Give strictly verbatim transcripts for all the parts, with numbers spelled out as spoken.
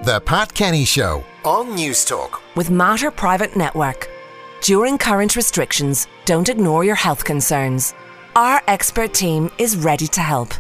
The Pat Kenny Show on News Talk. With Mater Private Network. During current restrictions, don't ignore your health concerns. Our expert team is ready to help.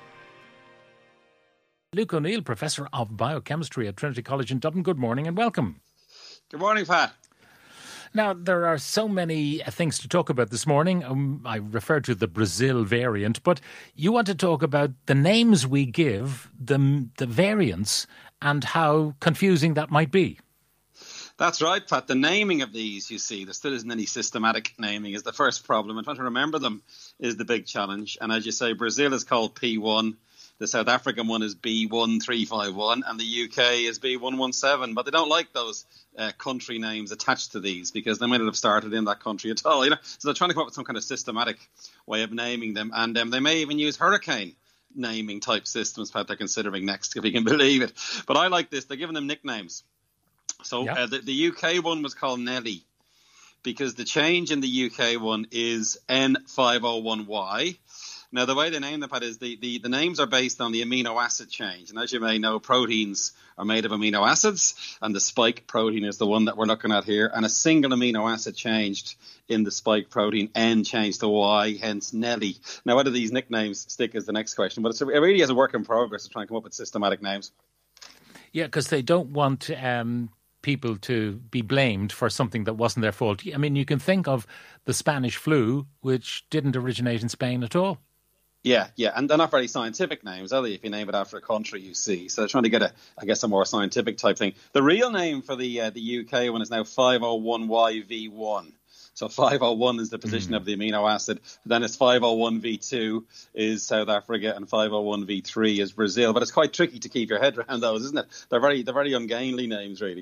Luke O'Neill, Professor of Biochemistry at Trinity College in Dublin. Good morning and welcome. Good morning, Pat. Now, there are so many things to talk about this morning. Um, I referred to the Brazil variant, but you want to talk about the names we give, the, the variants, and how confusing that might be. That's right, Pat. The naming of these, you see, there still isn't any systematic naming is the first problem. And trying to remember them is the big challenge. And as you say, Brazil is called P one. The South African one is B one three five one and the U K is B one one seven. But they don't like those uh, country names attached to these because they might not have started in that country at all. You know, so they're trying to come up with some kind of systematic way of naming them. And um, they may even use hurricane naming type systems, Pat, they're considering next, if you can believe it. But I like this. They're giving them nicknames. So yep. uh, the, the U K one was called Nelly because the change in the U K one is N five oh one Y. Now, the way they name them, Pat, is the, the, the names are based on the amino acid change. And as you may know, proteins are made of amino acids, and the spike protein is the one that we're looking at here. And a single amino acid changed in the spike protein, N changed to Y, hence Nelly. Now, whether these nicknames stick is the next question, but it's, it really is a work in progress to try and come up with systematic names. Yeah, because they don't want um, people to be blamed for something that wasn't their fault. I mean, you can think of the Spanish flu, which didn't originate in Spain at all. Yeah, yeah, and they're not very scientific names, are they, if you name it after a country, you see. So they're trying to get, a, I guess, a more scientific type thing. The real name for the uh, the U K one is now five oh one Y V one. So five oh one is the position mm. of the amino acid. Then it's five oh one V two is South Africa and five oh one V three is Brazil. But it's quite tricky to keep your head around those, isn't it? They're very, they're very ungainly names, really.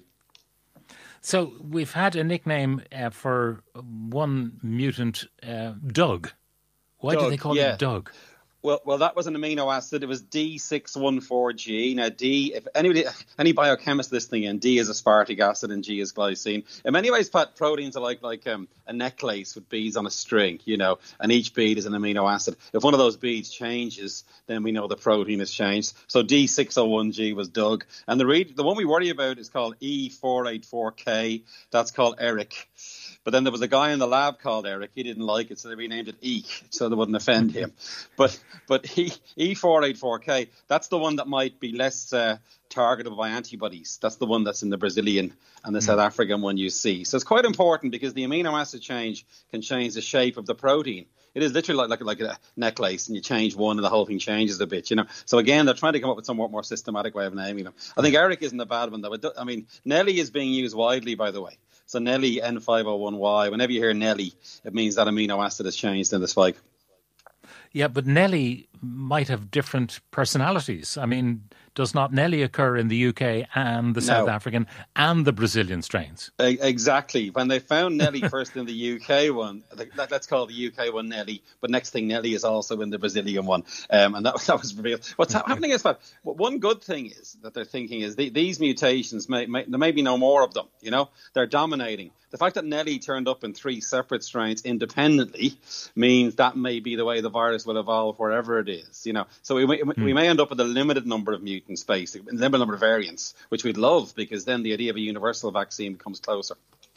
So we've had a nickname uh, for one mutant, uh, Doug. Why Doug, do they call yeah. it Doug? Well, well, that was an amino acid. It was D six one four G. Now, D, if anybody, any biochemist listening in, D is aspartic acid and G is glycine. In many ways, Pat, proteins are like like um, a necklace with beads on a string, you know, and each bead is an amino acid. If one of those beads changes, then we know the protein has changed. So D six oh one G was Doug. And the read, the one we worry about is called E four eight four K. That's called Eric. But then there was a guy in the lab called Eric. He didn't like it, so they renamed it Eek, so they wouldn't offend him. But but E four eight four K, that's the one that might be less uh, targetable by antibodies. That's the one that's in the Brazilian and the mm. South African one you see. So it's quite important because the amino acid change can change the shape of the protein. It is literally like, like, like a necklace, and you change one and the whole thing changes a bit, you know. So again, they're trying to come up with some more, more systematic way of naming them. I think Eric isn't a bad one, though. I mean, Nelly is being used widely, by the way. So Nelly, N five oh one Y, whenever you hear Nelly, it means that amino acid has changed in the spike. Yeah, but Nelly might have different personalities. I mean, does not Nelly occur in the U K and the South no. African and the Brazilian strains? Exactly. When they found Nelly first in the U K one, let's call the U K one Nelly, but next thing Nelly is also in the Brazilian one. Um, and that, that was revealed. What's happening is that one good thing is that they're thinking is the, these mutations, may, may, there may be no more of them, you know, they're dominating. The fact that Nelly turned up in three separate strains independently means that may be the way the virus will evolve wherever it is, you know. So we may, mm. we may end up with a limited number of mutants, basically, a limited number of variants, which we'd love because then the idea of a universal vaccine becomes closer.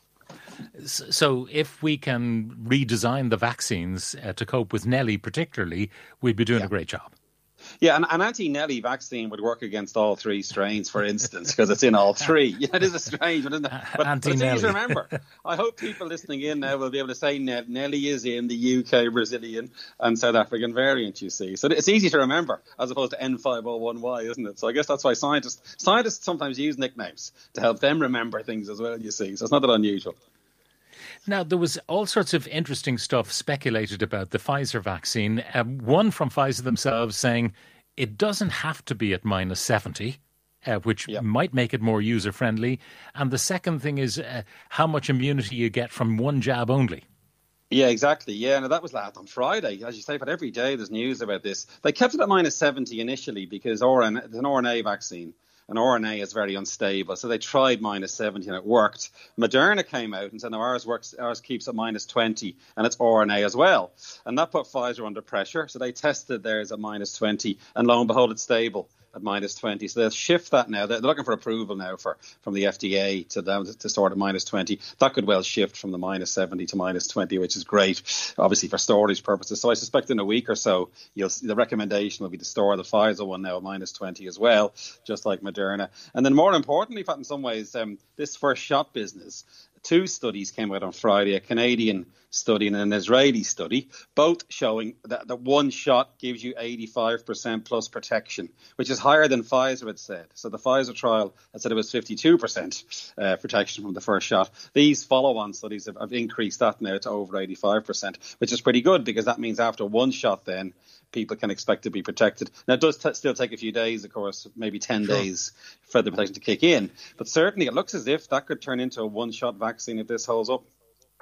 So if we can redesign the vaccines uh, to cope with Nelly particularly, we'd be doing yeah. a great job. Yeah, an, an anti-Nelly vaccine would work against all three strains, for instance, because it's in all three. Yeah, it is a strange one, isn't it? But, but it's easy to remember. I hope people listening in now will be able to say Nelly is in the U K, Brazilian and South African variant, you see. So it's easy to remember as opposed to N five oh one Y, isn't it? So I guess that's why scientists scientists sometimes use nicknames to help them remember things as well, you see. So it's not that unusual. Now, there was all sorts of interesting stuff speculated about the Pfizer vaccine. Um, one from Pfizer themselves saying it doesn't have to be at minus seventy, uh, which yep. might make it more user-friendly. And the second thing is uh, how much immunity you get from one jab only. Yeah, exactly. Yeah, no, that was last on Friday. As you say, but every day there's news about this. They kept it at minus seventy initially because R N A, it's an R N A vaccine. And R N A is very unstable. So they tried minus seventy and it worked. Moderna came out and said, no, ours works, ours keeps at minus twenty and it's R N A as well. And that put Pfizer under pressure. So they tested theirs at minus twenty and lo and behold, it's stable. at minus twenty. So they'll shift that now. They're looking for approval now for from the F D A to down to start at minus twenty. That could well shift from the minus seventy to minus twenty, which is great, obviously for storage purposes. So I suspect in a week or so, you'll see the recommendation will be to store the Pfizer one now at minus twenty as well, just like Moderna. And then more importantly, Pat, in some ways, um, this first shot business, two studies came out on Friday, a Canadian study and an Israeli study, both showing that the one shot gives you eighty-five percent plus protection, which is higher than Pfizer had said. So the Pfizer trial had said it was fifty-two percent uh, protection from the first shot. These follow-on studies have, have increased that now to over eighty-five percent, which is pretty good because that means after one shot then, people can expect to be protected. Now, it does t- still take a few days, of course, maybe ten sure. days for the protection to kick in. But certainly it looks as if that could turn into a one-shot vaccine if this holds up.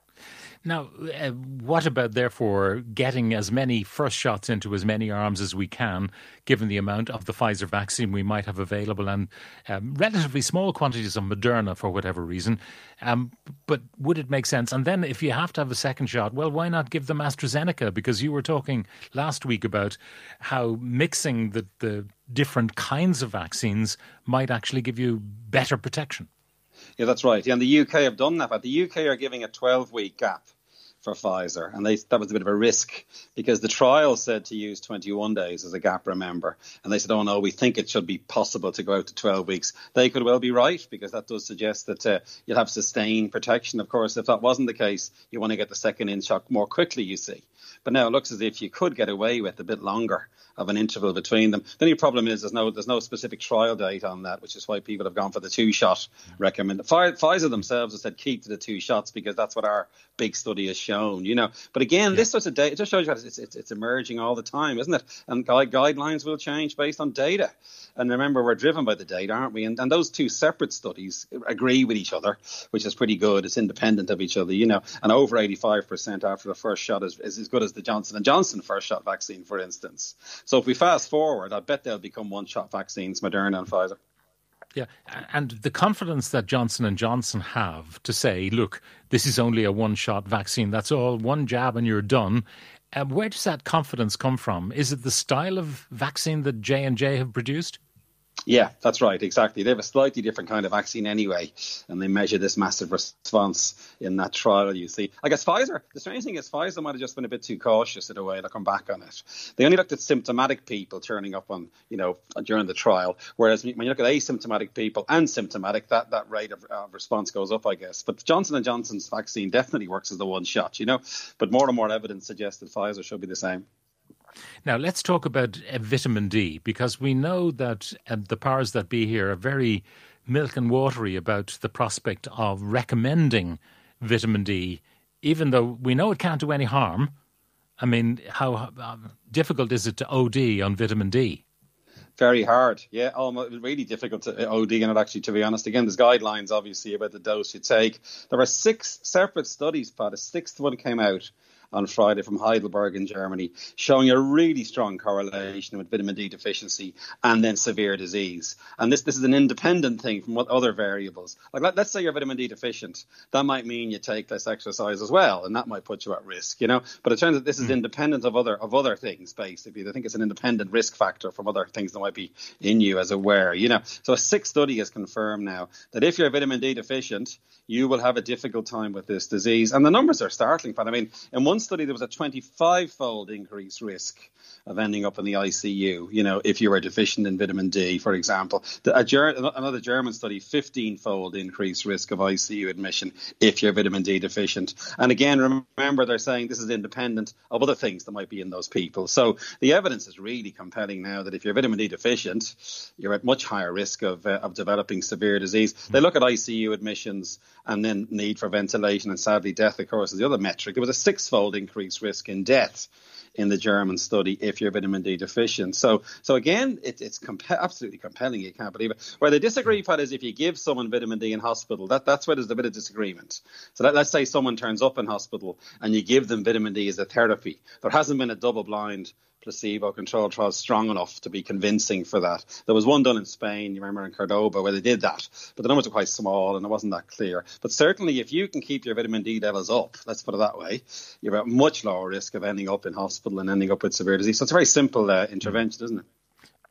Now, uh, what about, therefore, getting as many first shots into as many arms as we can, given the amount of the Pfizer vaccine we might have available and um, relatively small quantities of Moderna for whatever reason? Um, but would it make sense? And then if you have to have a second shot, well, why not give them AstraZeneca? Because you were talking last week about how mixing the, the different kinds of vaccines might actually give you better protection. Yeah, that's right. Yeah, and the U K have done that, but the U K are giving a twelve-week gap for Pfizer, and they, that was a bit of a risk because the trial said to use twenty-one days as a gap, remember, and they said, oh no, we think it should be possible to go out to twelve weeks. They could well be right because that does suggest that uh, you'll have sustained protection. Of course, if that wasn't the case, you want to get the second in shot more quickly, you see. But now it looks as if you could get away with a bit longer of an interval between them. The only problem is there's no there's no specific trial date on that, which is why people have gone for the two-shot recommended. Pfizer themselves have said keep to the two shots because that's what our big study has shown, you know. But again, yeah. this sort of data, it just shows you how it's, it's, it's emerging all the time, isn't it? And guide, guidelines will change based on data. And remember, we're driven by the data, aren't we? And, and those two separate studies agree with each other, which is pretty good. It's independent of each other, you know. And over eighty-five percent after the first shot is, is as good as the Johnson and Johnson first shot vaccine, for instance. So if we fast forward, I bet they'll become one-shot vaccines, Moderna and Pfizer. Yeah, and the confidence that Johnson and Johnson have to say, look, this is only a one-shot vaccine, that's all, one jab and you're done. Uh, where does that confidence come from? Is it the style of vaccine that J and J have produced? Yeah, that's right, exactly. They have a slightly different kind of vaccine anyway, and they measure this massive response in that trial, you see. I guess Pfizer, the strange thing is Pfizer might have just been a bit too cautious in a way to come back on it. They only looked at symptomatic people turning up on, you know, during the trial, whereas when you look at asymptomatic people and symptomatic, that, that rate of uh, response goes up, I guess. But Johnson and Johnson's vaccine definitely works as the one shot, you know, but more and more evidence suggests that Pfizer should be the same. Now, let's talk about uh, vitamin D, because we know that uh, the powers that be here are very milk and watery about the prospect of recommending vitamin D, even though we know it can't do any harm. I mean, how uh, difficult is it to O D on vitamin D? Very hard, yeah, almost really difficult to O D on it, actually, to be honest. Again, there's guidelines, obviously, about the dose you take. There are six separate studies, Pat. A sixth one came out on Friday from Heidelberg in Germany, showing a really strong correlation with vitamin D deficiency and then severe disease. And this this is an independent thing from what other variables. Like let, let's say you're vitamin D deficient. That might mean you take less exercise as well, and that might put you at risk, you know. But it turns out this is independent of other of other things, basically. I think it's an independent risk factor from other things that might be in you, as it were, you know. So a sixth study has confirmed now that if you're vitamin D deficient, you will have a difficult time with this disease. And the numbers are startling, but I mean, in one study, there was a twenty-five-fold increased risk of ending up in the I C U, you know, if you were deficient in vitamin D, for example. The, a Ger- another German study, fifteen-fold increased risk of I C U admission if you're vitamin D deficient. And again, remember, they're saying this is independent of other things that might be in those people. So the evidence is really compelling now that if you're vitamin D deficient, you're at much higher risk of, uh, of developing severe disease. They look at I C U admissions and then need for ventilation, and sadly death, of course, is the other metric. There was a six-fold increased risk in death in the German study if you're vitamin D deficient. So, so again, it, it's comp- absolutely compelling. You can't believe it. Where they disagree, Pat, is if you give someone vitamin D in hospital, that, that's where there's a bit of disagreement. So that, let's say someone turns up in hospital and you give them vitamin D as a therapy. There hasn't been a double-blind placebo-controlled trial strong enough to be convincing for that. There was one done in Spain, you remember, in Cordoba, where they did that, but the numbers are quite small and it wasn't that clear. But certainly if you can keep your vitamin D levels up, let's put it that way, you're at much lower risk of ending up in hospital and ending up with severe disease. So it's a very simple uh, intervention, isn't it?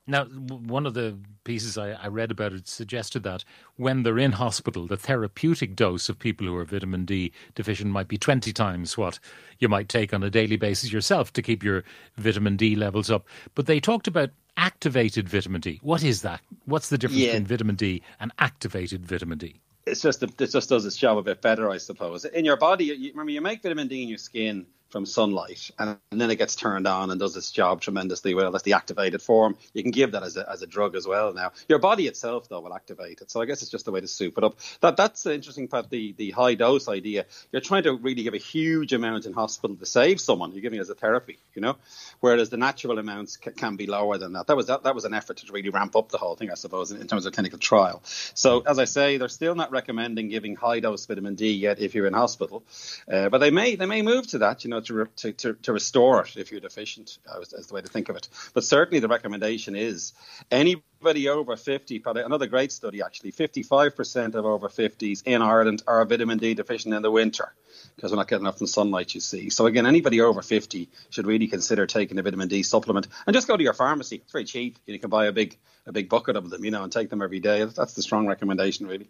Now, one of the pieces I, I read about it suggested that when they're in hospital, the therapeutic dose of people who are vitamin D deficient might be twenty times what you might take on a daily basis yourself to keep your vitamin D levels up. But they talked about activated vitamin D. What is that? What's the difference yeah. between vitamin D and activated vitamin D? It's just it just does its job a bit better, I suppose. In your body, you, remember, you make vitamin D in your skin from sunlight, and, and then it gets turned on and does its job tremendously well. That's the activated form. You can give that as a as a drug as well now. Your body itself, though, will activate it. So I guess it's just a way to soup it up. That That's the interesting part, the, the high dose idea. You're trying to really give a huge amount in hospital to save someone. You're giving it as a therapy, you know, whereas the natural amounts ca- can be lower than that. That was that, that was an effort to really ramp up the whole thing, I suppose, in, in terms of clinical trial. So as I say, they're still not recommending giving high dose vitamin D yet if you're in hospital, uh, but they may they may move to that, you know, to re- to, to to restore it if you're deficient, uh, as the way to think of it. But certainly the recommendation is anybody over fifty, another great study actually, fifty-five percent of over fifties in Ireland are vitamin D deficient in the winter because we're not getting enough from sunlight, you see. So again, anybody over fifty should really consider taking a vitamin D supplement and just go to your pharmacy. It's very cheap. You can buy a big a big bucket of them, you know, and take them every day. That's the strong recommendation, really.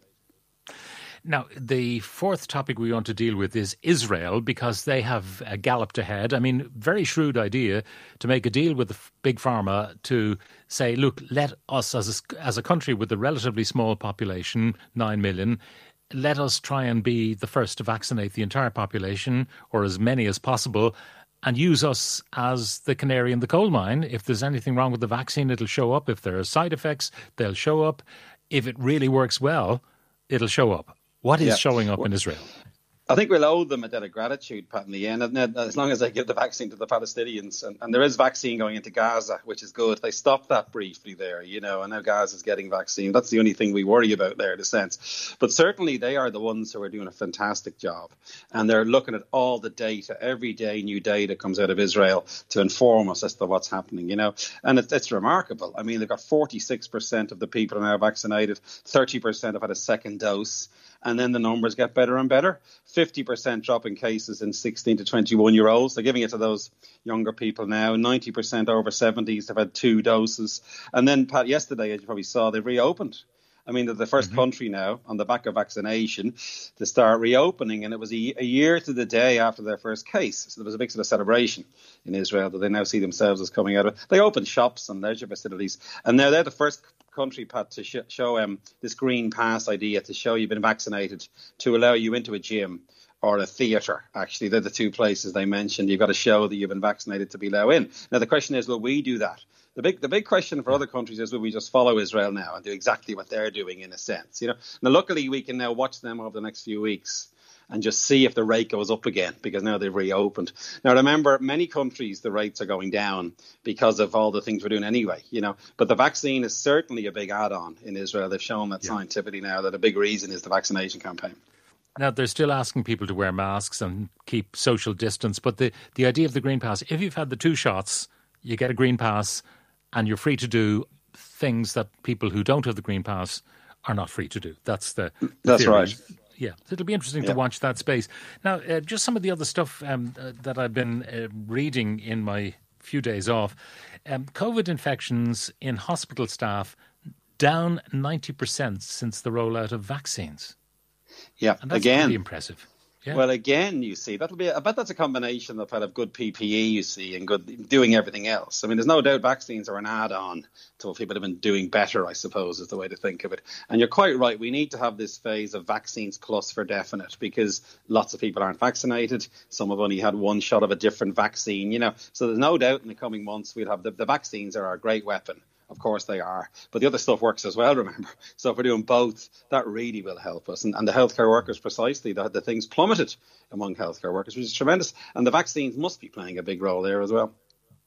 Now, the fourth topic we want to deal with is Israel, because they have uh, galloped ahead. I mean, very shrewd idea to make a deal with the f- big pharma to say, look, let us as a, as a country with a relatively small population, nine million, let us try and be the first to vaccinate the entire population, or as many as possible, and use us as the canary in the coal mine. If there's anything wrong with the vaccine, it'll show up. If there are side effects, they'll show up. If it really works well, it'll show up. What is yeah. showing up in Israel? I think we'll owe them a debt of gratitude, Pat, in the end, as long as they give the vaccine to the Palestinians. And, and there is vaccine going into Gaza, which is good. They stopped that briefly there, you know, and now Gaza's getting vaccine. That's the only thing we worry about there, in a sense. But certainly they are the ones who are doing a fantastic job. And they're looking at all the data. Every day new data comes out of Israel to inform us as to what's happening, you know. And it's, it's remarkable. I mean, they've got forty-six percent of the people are now vaccinated. thirty percent have had a second dose. And then the numbers get better and better. fifty percent drop in cases in sixteen to twenty-one year olds. They're giving it to those younger people now. ninety percent over seventies have had two doses. And then, Pat, yesterday, as you probably saw, they reopened. I mean, they're the first mm-hmm. country now on the back of vaccination to start reopening. And it was a, a year to the day after their first case. So there was a big sort of celebration in Israel that they now see themselves as coming out of it. They opened shops and leisure facilities. And now they're the first country, Pat, to sh- show um, this green pass idea, to show you've been vaccinated, to allow you into a gym or a theatre. Actually, they're the two places they mentioned. You've got to show that you've been vaccinated to be allowed in. Now, the question is, will we do that? The big the big question for other countries is, will we just follow Israel now and do exactly what they're doing, in a sense? You know, now, luckily, we can now watch them over the next few weeks and just see if the rate goes up again, because now they've reopened. Now, remember, many countries, the rates are going down because of all the things we're doing anyway, you know. But the vaccine is certainly a big add-on in Israel. They've shown that yeah. scientifically now that a big reason is the vaccination campaign. Now, they're still asking people to wear masks and keep social distance. But the, the idea of the Green Pass, if you've had the two shots, you get a Green Pass and you're free to do things that people who don't have the Green Pass are not free to do. That's the, the That's theory. right. Yeah, it'll be interesting yeah. to watch that space. Now, uh, just some of the other stuff um, uh, that I've been uh, reading in my few days off. Um, COVID infections in hospital staff down ninety percent since the rollout of vaccines. Yeah, and that's again, pretty impressive. Yeah. Well, again, you see, that'll be. I bet that's a combination of, of good P P E, you see, and good doing everything else. I mean, there's no doubt vaccines are an add-on to what people have been doing better, I suppose, is the way to think of it. And you're quite right. We need to have this phase of vaccines plus for definite, because lots of people aren't vaccinated. Some have only had one shot of a different vaccine, you know. So there's no doubt in the coming months we'll have the, the vaccines are our great weapon. Of course they are. But the other stuff works as well, remember. So if we're doing both, that really will help us. And, and the healthcare workers, precisely, the, the things plummeted among healthcare workers, which is tremendous. And the vaccines must be playing a big role there as well.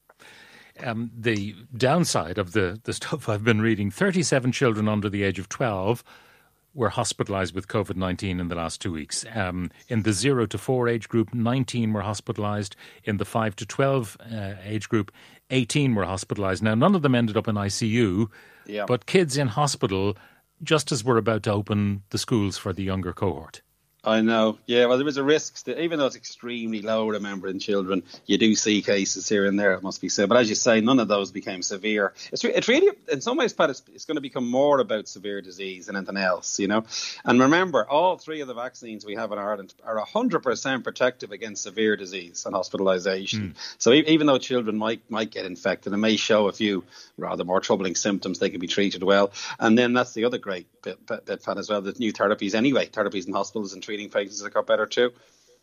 Um, the downside of the, the stuff I've been reading, thirty-seven children under the age of twelve were hospitalised with COVID nineteen in the last two weeks. Um, in the zero to four age group, nineteen were hospitalised. In the five to twelve uh, age group, eighteen were hospitalised. Now, none of them ended up in I C U, yeah. but kids in hospital just as we're about to open the schools for the younger cohort. I know. Yeah, well, there is a risk, that, even though it's extremely low, remember, in children, you do see cases here and there, it must be said. But as you say, none of those became severe. It's, re- it's really, in some ways, Pat, it's, it's going to become more about severe disease than anything else, you know. And remember, all three of the vaccines we have in Ireland are one hundred percent protective against severe disease and hospitalisation. Mm. So e- even though children might might get infected and may show a few rather more troubling symptoms, they can be treated well. And then that's the other great bit, bit, bit Pat, as well, the new therapies anyway, therapies in hospitals and treating patients that got better too.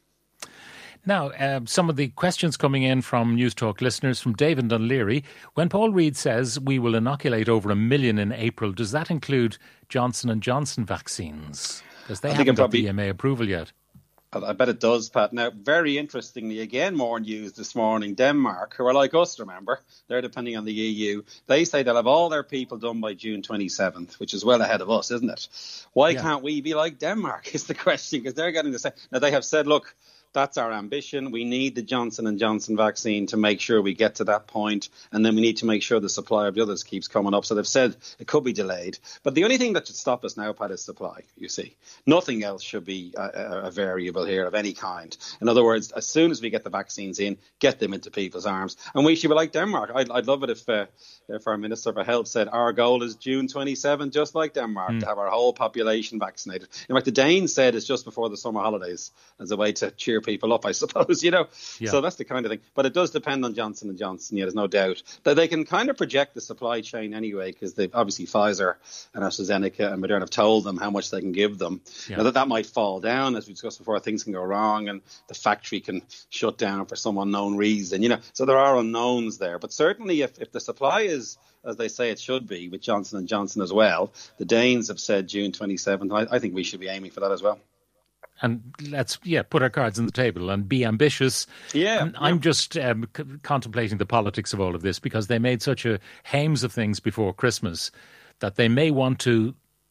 Now, uh, some of the questions coming in from News Talk listeners, from David Dunleary. When Paul Reid says we will inoculate over a million in April, does that include Johnson and Johnson vaccines? Because they I haven't got probably, the E M A approval yet. I bet it does, Pat. Now, very interestingly, again, more news this morning. Denmark, who are like us, remember, they're depending on the E U. They say they'll have all their people done by June twenty-seventh, which is well ahead of us, isn't it? Why yeah. can't we be like Denmark is the question, because they're getting the same. Now, they have said, look, that's our ambition. We need the Johnson and Johnson vaccine to make sure we get to that point, and then we need to make sure the supply of the others keeps coming up. So they've said it could be delayed. But the only thing that should stop us now, Pat, is supply, you see. Nothing else should be a, a variable here of any kind. In other words, as soon as we get the vaccines in, get them into people's arms. And we should be like Denmark. I'd, I'd love it if, uh, if our Minister for Health said our goal is June twenty-seventh, just like Denmark, mm. to have our whole population vaccinated. In fact, the Danes said it's just before the summer holidays as a way to cheer people up, I suppose, you know. Yeah. So that's the kind of thing. But it does depend on Johnson and Johnson, yeah, there's no doubt. That they can kind of project the supply chain anyway, because they've obviously Pfizer and AstraZeneca and Moderna have told them how much they can give them. Yeah. Now that that might fall down, as we discussed before, things can go wrong and the factory can shut down for some unknown reason, you know. So there are unknowns there. But certainly if, if the supply is, as they say it should be, with Johnson and Johnson as well, the Danes have said June twenty-seventh. I, I think we should be aiming for that as well. And let's, yeah, put our cards on the table and be ambitious. Yeah. And I'm just um, c- contemplating the politics of all of this, because they made such a hames of things before Christmas that they may want to,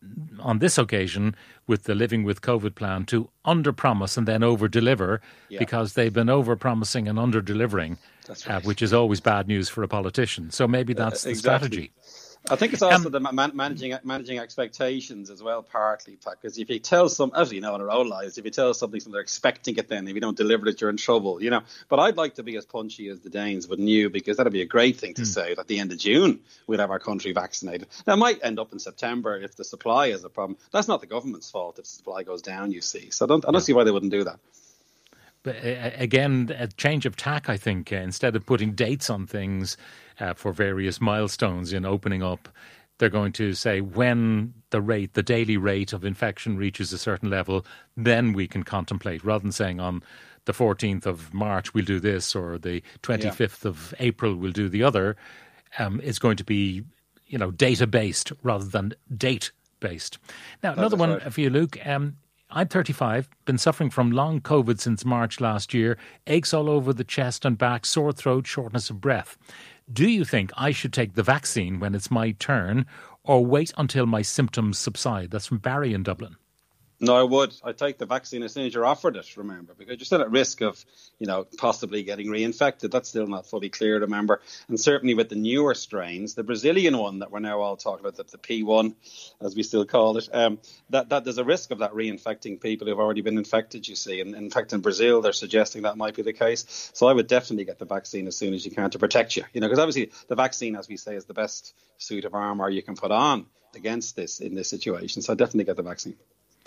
on this occasion, with the Living with COVID plan, to under-promise and then over-deliver, yeah. because they've been over-promising and under-delivering, right. uh, which is always bad news for a politician. So maybe that's uh, exactly. the strategy. I think it's also um, the man- managing managing expectations as well, partly, because if you tell some, as you know in our own lives, if you tell something, so they're expecting it, then if you don't deliver it, you're in trouble, you know. But I'd like to be as punchy as the Danes, wouldn't you? Because that'd be a great thing to mm. say. That at the end of June, we'd have our country vaccinated. Now, it might end up in September if the supply is a problem. That's not the government's fault if the supply goes down, you see. So I don't, I don't yeah. see why they wouldn't do that. But uh, again, a change of tack, I think. Uh, instead of putting dates on things uh, for various milestones in opening up, they're going to say when the rate, the daily rate of infection reaches a certain level, then we can contemplate, rather than saying on the fourteenth of March we'll do this, or the twenty-fifth yeah. of April we'll do the other. Um, it's going to be, you know, data-based rather than date-based. Now, That's another one right. for you, Luke. Um, I'm thirty-five, been suffering from long COVID since March last year, aches all over the chest and back, sore throat, shortness of breath. Do you think I should take the vaccine when it's my turn, or wait until my symptoms subside? That's from Barry in Dublin. No, I would. I'd take the vaccine as soon as you're offered it, remember, because you're still at risk of, you know, possibly getting reinfected. That's still not fully clear, remember. And certainly with the newer strains, the Brazilian one that we're now all talking about, the, the P one, as we still call it, um, that, that there's a risk of that reinfecting people who've already been infected, you see. And in fact, in Brazil, they're suggesting that might be the case. So I would definitely get the vaccine as soon as you can to protect you, you know, because obviously the vaccine, as we say, is the best suit of armour you can put on against this in this situation. So I'd definitely get the vaccine.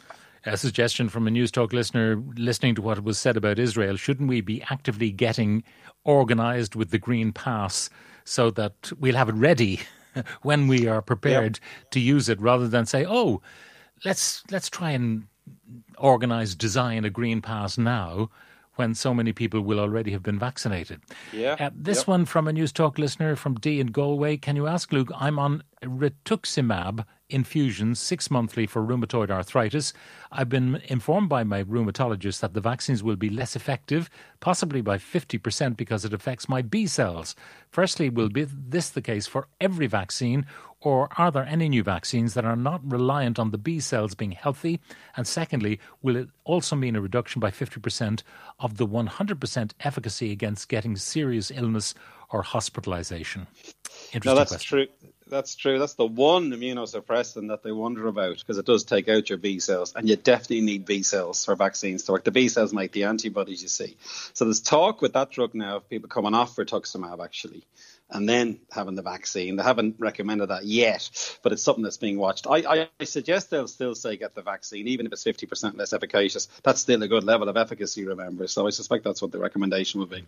A suggestion from a News Talk listener listening to what was said about Israel. Shouldn't we be actively getting organised with the Green Pass so that we'll have it ready when we are prepared yep. to use it, rather than say, oh, let's let's try and organise, design a Green Pass now when so many people will already have been vaccinated. Yeah. Uh, this yep. one from a News Talk listener from D in Galway. Can you ask Luke, I'm on rituximab infusions six monthly for rheumatoid arthritis. I've been informed by my rheumatologist that the vaccines will be less effective, possibly by fifty percent, because it affects my B cells. Firstly, will be this the case for every vaccine, or are there any new vaccines that are not reliant on the B cells being healthy? And secondly, will it also mean a reduction by fifty percent of the one hundred percent efficacy against getting serious illness or hospitalisation? Interesting no, that's question. true. That's true. That's the one immunosuppressant that they wonder about, because it does take out your B cells, and you definitely need B cells for vaccines to work. The B cells make the antibodies, you see. So there's talk with that drug now of people coming off rituximab, actually, and then having the vaccine. They haven't recommended that yet, but it's something that's being watched. I, I suggest they'll still say get the vaccine, even if it's fifty percent less efficacious. That's still a good level of efficacy, remember. So I suspect that's what the recommendation would be.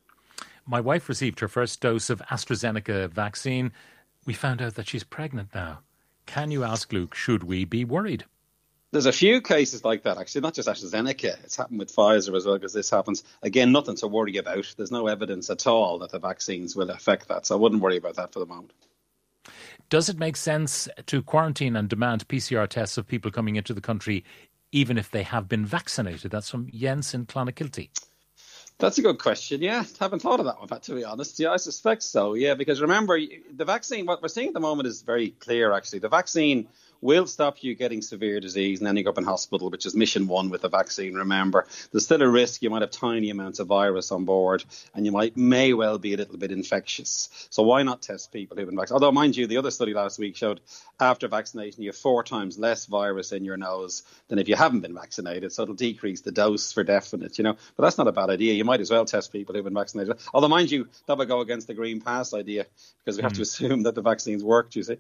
My wife received her first dose of AstraZeneca vaccine. We found out that she's pregnant now. Can you ask Luke, should we be worried? There's a few cases like that, actually, not just AstraZeneca. It's happened with Pfizer as well, because this happens. Again, nothing to worry about. There's no evidence at all that the vaccines will affect that, so I wouldn't worry about that for the moment. Does it make sense to quarantine and demand P C R tests of people coming into the country, even if they have been vaccinated? That's from Jens in Clonakilty. That's a good question. Yeah, haven't thought of that one, to be honest. Yeah, I suspect so. Yeah, because remember, the vaccine, what we're seeing at the moment is very clear, actually. The vaccine will stop you getting severe disease and ending up in hospital, which is mission one with the vaccine, remember. There's still a risk you might have tiny amounts of virus on board, and you might may well be a little bit infectious. So why not test people who've been vaccinated? Although, mind you, the other study last week showed after vaccination you have four times less virus in your nose than if you haven't been vaccinated. So it'll decrease the dose for definite, you know. But that's not a bad idea. You might as well test people who've been vaccinated. Although, mind you, that would go against the Green Pass idea, because we have mm. to assume that the vaccines worked, you see.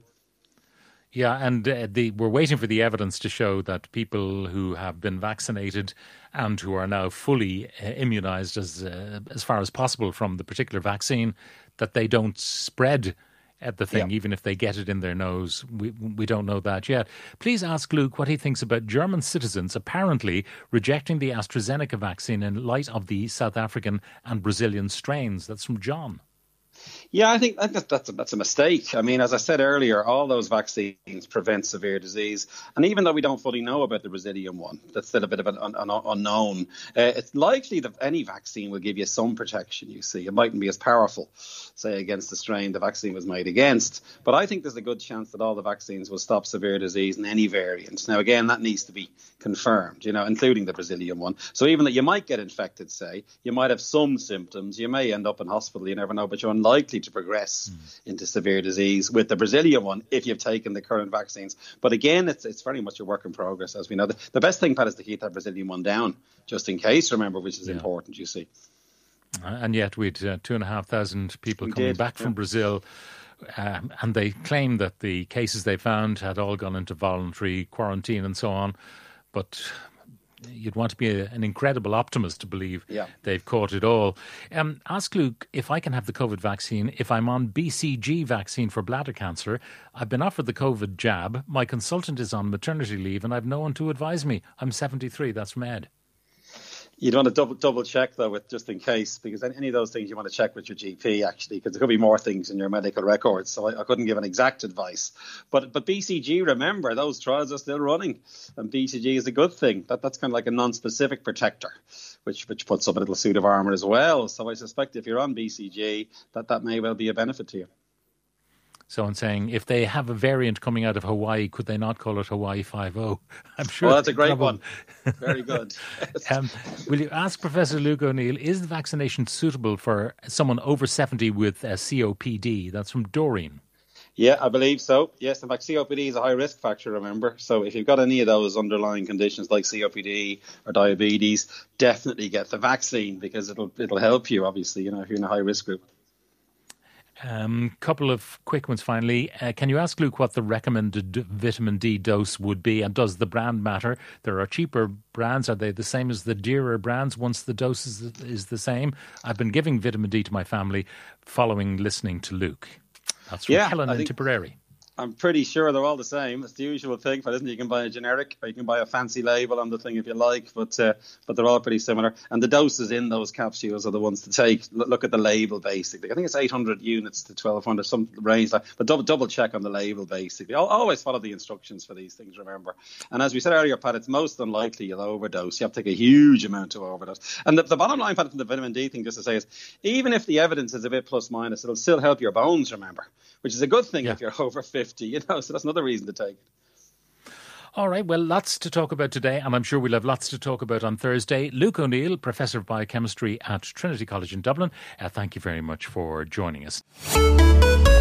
Yeah, and uh, the, we're waiting for the evidence to show that people who have been vaccinated and who are now fully uh, immunised as uh, as far as possible from the particular vaccine, that they don't spread uh, the thing, yeah. even if they get it in their nose. We we don't know that yet. Please ask Luke what he thinks about German citizens apparently rejecting the AstraZeneca vaccine in light of the South African and Brazilian strains. That's from John. Yeah, I think that's, that's, a, that's a mistake. I mean, as I said earlier, all those vaccines prevent severe disease. And even though we don't fully know about the Brazilian one, that's still a bit of an, an, an unknown. Uh, it's likely that any vaccine will give you some protection, you see. It mightn't be as powerful, say, against the strain the vaccine was made against. But I think there's a good chance that all the vaccines will stop severe disease in any variant. Now, again, that needs to be confirmed, you know, including the Brazilian one. So even that you might get infected, say, you might have some symptoms, you may end up in hospital, you never know, but you're unlikely likely to progress mm. into severe disease with the Brazilian one if you've taken the current vaccines. But again, it's it's very much a work in progress, as we know. The, the best thing, Pat, is to keep that Brazilian one down, just in case, remember, which is yeah. important, you see. And yet we had uh, two and a half thousand people we coming did, back yeah. from Brazil, um, and they claim that the cases they found had all gone into voluntary quarantine and so on. But you'd want to be a, an incredible optimist to believe yeah. they've caught it all. Um, ask Luke if I can have the COVID vaccine if I'm on B C G vaccine for bladder cancer. I've been offered the COVID jab. My consultant is on maternity leave and I've no one to advise me. I'm seventy-three. That's from Ed. You'd want to double double check, though, with just in case, because any of those things you want to check with your G P, actually, because there could be more things in your medical records. So I, I couldn't give an exact advice. But but B C G, remember, those trials are still running. And B C G is a good thing. That That's kind of like a non-specific protector, which which puts up a little suit of armour as well. So I suspect if you're on B C G, that that may well be a benefit to you. So I'm saying, if they have a variant coming out of Hawaii, could they not call it Hawaii five oh? I'm sure. Well, that's a great one. Very good. um, will you ask Professor Luke O'Neill, is the vaccination suitable for someone over seventy with uh, C O P D? That's from Doreen. Yeah, I believe so. Yes, in fact, C O P D is a high risk factor, remember. So if you've got any of those underlying conditions like C O P D or diabetes, definitely get the vaccine, because it'll it'll help you, obviously, you know, if you're in a high risk group. Um, couple of quick ones finally. Uh, can you ask Luke what the recommended vitamin D dose would be, and does the brand matter? There are cheaper brands. Are they the same as the dearer brands once the dose is, is the same? I've been giving vitamin D to my family following listening to Luke. That's from yeah, Helen I in think- Tipperary. I'm pretty sure they're all the same. It's the usual thing, but isn't it? You can buy a generic or you can buy a fancy label on the thing if you like, but uh, but they're all pretty similar. And the doses in those capsules are the ones to take. L- look at the label, basically. I think it's eight hundred units to twelve hundred, some range like. But double double check on the label, basically. I'll always follow the instructions for these things, remember. And as we said earlier, Pat, it's most unlikely you'll overdose. You have to take a huge amount to overdose. And the, the bottom line, Pat, from the vitamin D thing, just to say, is even if the evidence is a bit plus minus, it'll still help your bones, remember, which is a good thing yeah. if you're over fifty, you know, so that's another reason to take it. All right, well, lots to talk about today, and I'm sure we'll have lots to talk about on Thursday. Luke O'Neill, Professor of Biochemistry at Trinity College in Dublin, uh, thank you very much for joining us.